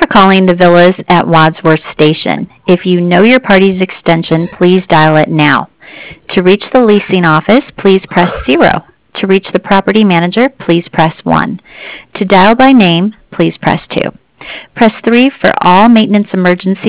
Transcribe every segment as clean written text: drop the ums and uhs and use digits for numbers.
for calling the Villas at Wadsworth Station. If you know your party's extension, please dial it now. To reach the leasing office, please press 0. To reach the property manager, please press 1. To dial by name, please press 2. Press 3 for all maintenance emergencies.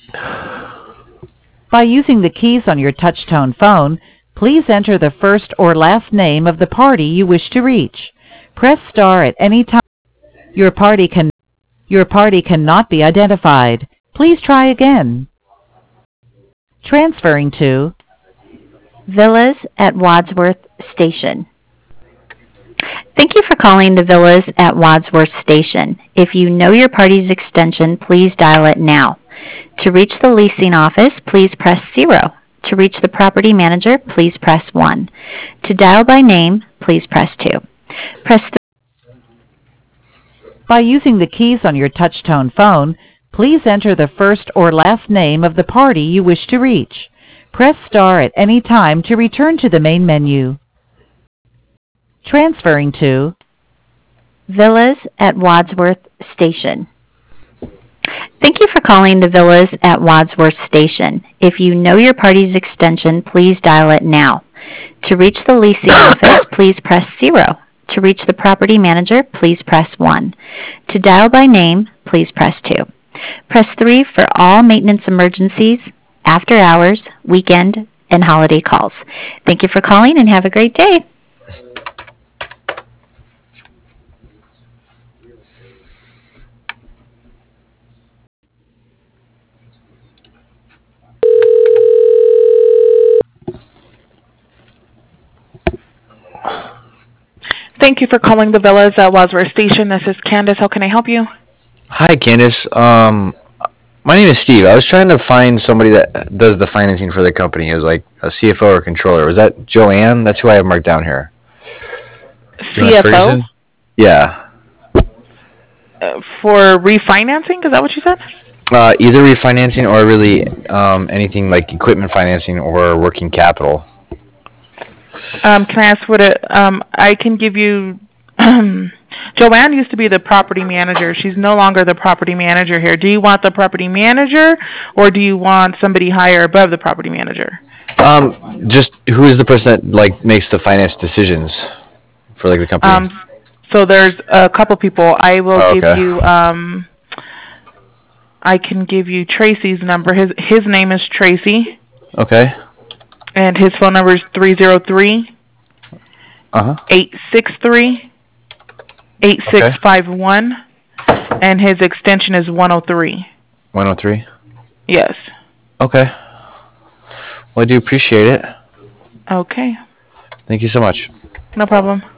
By using the keys on your touch-tone phone, please enter the first or last name of the party you wish to reach. Press star at any time. Your party cannot be identified. Please try again. Transferring to Villas at Wadsworth Station. Thank you for calling the Villas at Wadsworth Station. If you know your party's extension, please dial it now. To reach the leasing office, please press 0. To reach the property manager, please press 1. To dial by name, please press 2. Press 3. By using the keys on your touch-tone phone, please enter the first or last name of the party you wish to reach. Press star at any time to return to the main menu. Transferring to Villas at Wadsworth Station. Thank you for calling the Villas at Wadsworth Station. If you know your party's extension, please dial it now. To reach the leasing office, please press 0. To reach the property manager, please press 1. To dial by name, please press 2. Press 3 for all maintenance emergencies, after hours, weekend, and holiday calls. Thank you for calling and have a great day. Thank you for calling the Villas at Wadsworth Station. This is Candace. How can I help you? Hi, Candace. My name is Steve. I was trying to find somebody that does the financing for the company. It was like a CFO or controller. Was that Joanne? That's who I have marked down here. Joanne CFO? Ferguson? Yeah. For refinancing? Is that what you said? Either refinancing or really anything like equipment financing or working capital. Can I ask I can give you, Joanne used to be the property manager. She's no longer the property manager here. Do you want the property manager or do you want somebody higher above the property manager? Just who is the person that like makes the finance decisions for like the company? So there's a couple people. I will give you, I can give you Tracy's number. His name is Tracy. Okay. And his phone number is 303-863-8651. And his extension is 103. 103? Yes. Okay. Well, I do appreciate it. Okay. Thank you so much. No problem.